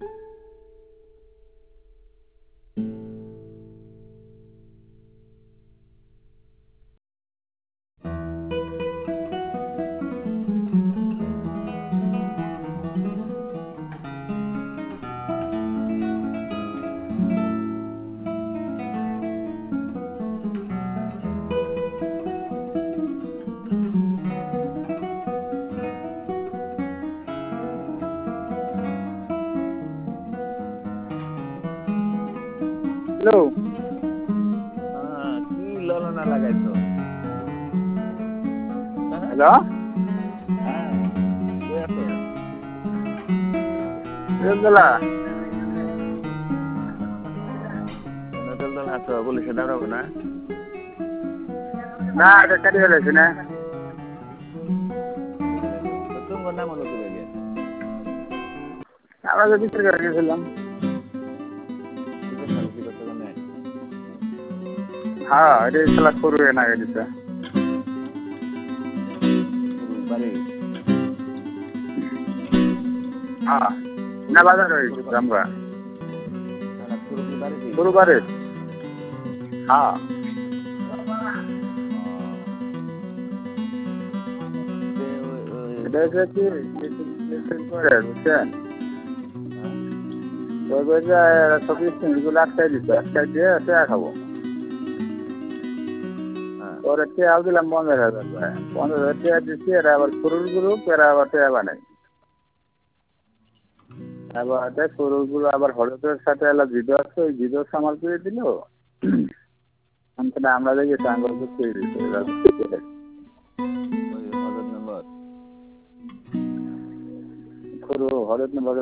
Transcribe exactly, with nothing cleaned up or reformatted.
Hello হ্যাঁ, কি ললনা লাগাইছো? হ্যালো হ্যাঁ, কই আছো? বেলতলা বেলতলা আছো, পুলিশে দাঁড়াবো না? না এটা কাটি ফেলেছি না তো তোমার নাম হলো কি লাগে? আমরা তো বিচার করে গেছিলাম। কিসের সালিসি করতে জানে? হ্যাঁ এটা খেলা করবে না গাড়িটা পুরুষ বাড়ি। হ্যাঁ না বাজার হয়ে গেছে আমরা না না, পুরো কি বাড়ি দিই? গুরুবারে হ্যাঁ তে ওই- ওই- এটা হচ্ছে কি লিসেন করে বুঝছেন হ্যাঁ? ওই বলছে চব্বিশ মিনিটগুলো আটকাই দিচ্ছে আটকাই দিয়ে টেয়া খাবো হ্যাঁ। ওরা টেয়াও দিলাম পনেরো হাজার টাকা পনেরো হাজার টাকা দিচ্ছি এরা আবার ফুরুল গ্রুপ এরা আবার টেয়া বানাই আবার দেখ ফুরুলগুলো আবার হলুদের সাথে এলা ভিডিও আছে ওই ভিডিও সামাল করে দিল আমরা দেখি টাঙ্গল করে দিচ্ছে ওই হজরত নম্বর হলুদ